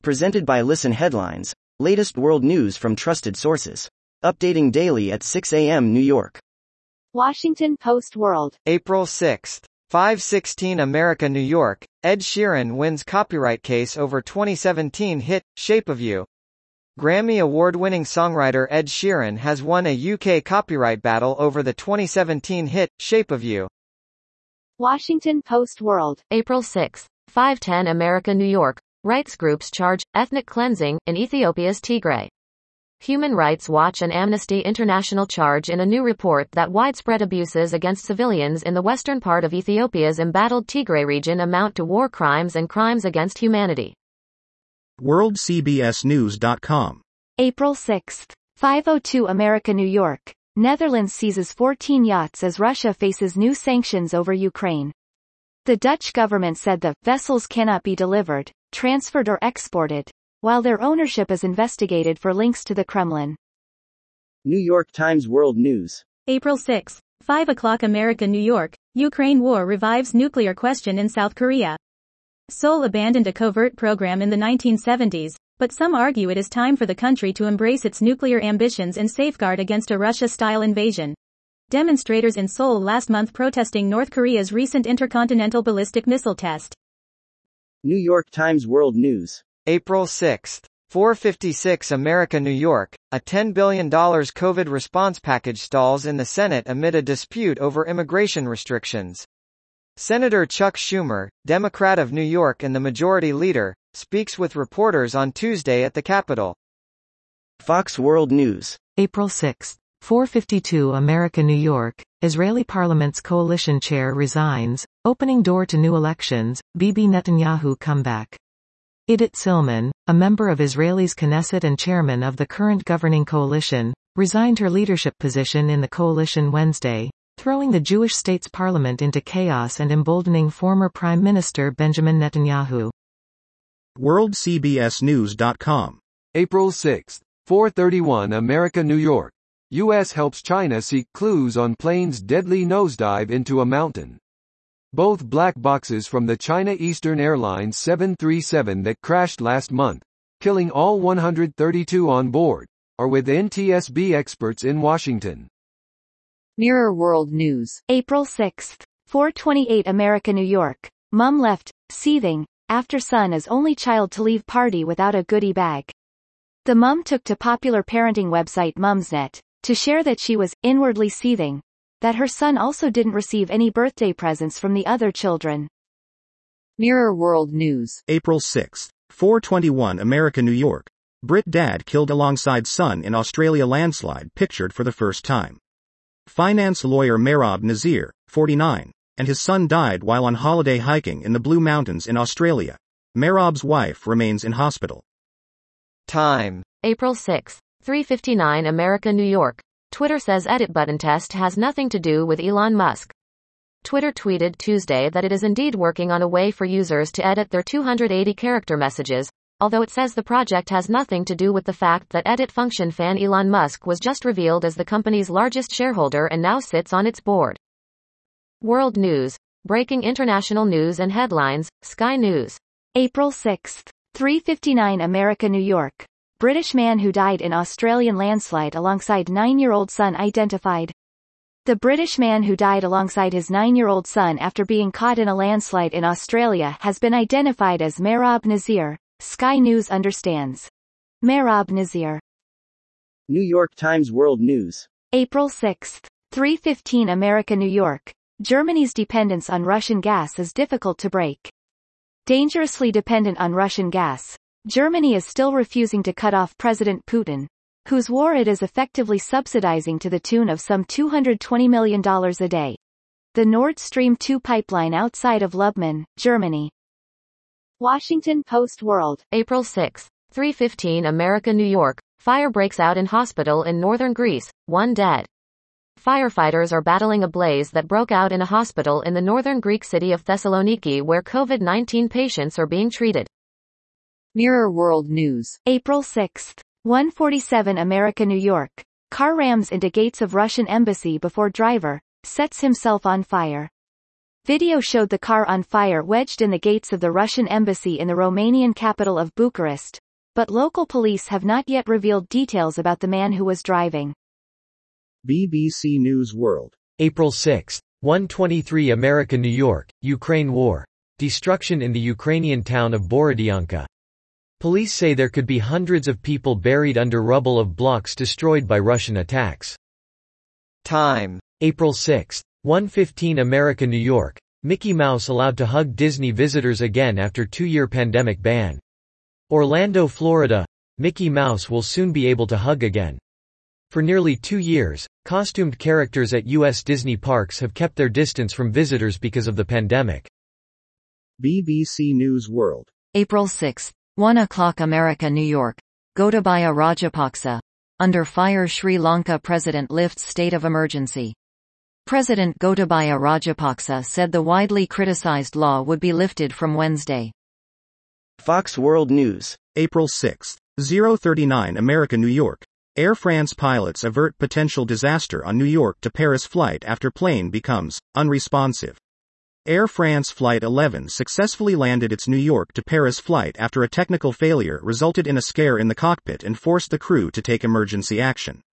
Presented by Listen Headlines, latest world news from trusted sources. Updating daily at 6 a.m. New York. Washington Post World. April 6. 5:16 America, New York. Ed Sheeran wins copyright case over 2017 hit, Shape of You. Grammy award-winning songwriter Ed Sheeran has won a UK copyright battle over the 2017 hit, Shape of You. Washington Post World. April 6. 5:10 America, New York. Rights groups charge ethnic cleansing in Ethiopia's Tigray. Human Rights Watch and Amnesty International charge in a new report that widespread abuses against civilians in the western part of Ethiopia's embattled Tigray region amount to war crimes and crimes against humanity. WorldCBSNews.com. April 6. 5:02 America, New York. Netherlands seizes 14 yachts as Russia faces new sanctions over Ukraine. The Dutch government said the vessels cannot be delivered, transferred or exported, while their ownership is investigated for links to the Kremlin. New York Times World News. April 6, 5 o'clock America, New York. Ukraine war revives nuclear question in South Korea. Seoul abandoned a covert program in the 1970s, but some argue it is time for the country to embrace its nuclear ambitions and safeguard against a Russia-style invasion. Demonstrators in Seoul last month protesting North Korea's recent intercontinental ballistic missile test. New York Times World News. April 6. 4:56 America, New York. A $10 billion COVID response package stalls in the Senate amid a dispute over immigration restrictions. Senator Chuck Schumer, Democrat of New York and the majority leader, speaks with reporters on Tuesday at the Capitol. Fox World News. April 6. 4:52 America, New York. Israeli parliament's coalition chair resigns, opening door to new elections, Bibi Netanyahu comeback. Idit Silman, a member of Israel's Knesset and chairman of the current governing coalition, resigned her leadership position in the coalition Wednesday, throwing the Jewish state's parliament into chaos and emboldening former Prime Minister Benjamin Netanyahu. WorldCBSNews.com. April 6, 4:31 America, New York. U.S. helps China seek clues on plane's deadly nosedive into a mountain. Both black boxes from the China Eastern Airlines 737 that crashed last month, killing all 132 on board, are with NTSB experts in Washington. Mirror World News. April 6. 4:28 America, New York. Mom left, seething, after son is only child to leave party without a goodie bag. The mom took to popular parenting website Mumsnet to share that she was inwardly seething, that her son also didn't receive any birthday presents from the other children. Mirror World News. April 6. 4:21 America, New York. Brit dad killed alongside son in Australia landslide pictured for the first time. Finance lawyer Mehrab Nazir, 49, and his son died while on holiday hiking in the Blue Mountains in Australia. Mehrab's wife remains in hospital. Time. April 6. 3:59 America, New York. Twitter says edit button test has nothing to do with Elon Musk. Twitter tweeted Tuesday that it is indeed working on a way for users to edit their 280-character messages, although it says the project has nothing to do with the fact that edit function fan Elon Musk was just revealed as the company's largest shareholder and now sits on its board. World News. Breaking international news and headlines, Sky News. April 6. 3:59 America, New York. British man who died in Australian landslide alongside 9-year-old son identified. The British man who died alongside his 9-year-old son after being caught in a landslide in Australia has been identified as Mehrab Nazir, Sky News understands. Mehrab Nazir. New York Times World News. April 6. 3:15 America, New York. Germany's dependence on Russian gas is difficult to break. Dangerously dependent on Russian gas, Germany is still refusing to cut off President Putin, whose war it is effectively subsidizing to the tune of some $220 million a day. The Nord Stream 2 pipeline outside of Lubmin, Germany. Washington Post World. April 6. 3:15 America, New York. Fire breaks out in hospital in northern Greece, 1 dead. Firefighters are battling a blaze that broke out in a hospital in the northern Greek city of Thessaloniki where COVID-19 patients are being treated. Mirror World News. April 6. 1:47 America, New York. Car rams into gates of Russian embassy before driver sets himself on fire. Video showed the car on fire wedged in the gates of the Russian embassy in the Romanian capital of Bucharest, but local police have not yet revealed details about the man who was driving. BBC News World. April 6, 1:23 America New York, Ukraine war. Destruction in the Ukrainian town of Borodyanka. Police say there could be hundreds of people buried under rubble of blocks destroyed by Russian attacks. Time. April 6, 1:15 America New York, Mickey Mouse allowed to hug Disney visitors again after 2-year pandemic ban. Orlando, Florida, Mickey Mouse will soon be able to hug again. For nearly 2 years, costumed characters at U.S. Disney parks have kept their distance from visitors because of the pandemic. BBC News World. April 6, 1 o'clock America New York. Gotabaya Rajapaksa. Under fire Sri Lanka president lifts state of emergency. President Gotabaya Rajapaksa said the widely criticized law would be lifted from Wednesday. Fox World News. April 6, 0:39 America New York. Air France pilots avert potential disaster on New York to Paris flight after plane becomes unresponsive. Air France Flight 11 successfully landed its New York to Paris flight after a technical failure resulted in a scare in the cockpit and forced the crew to take emergency action.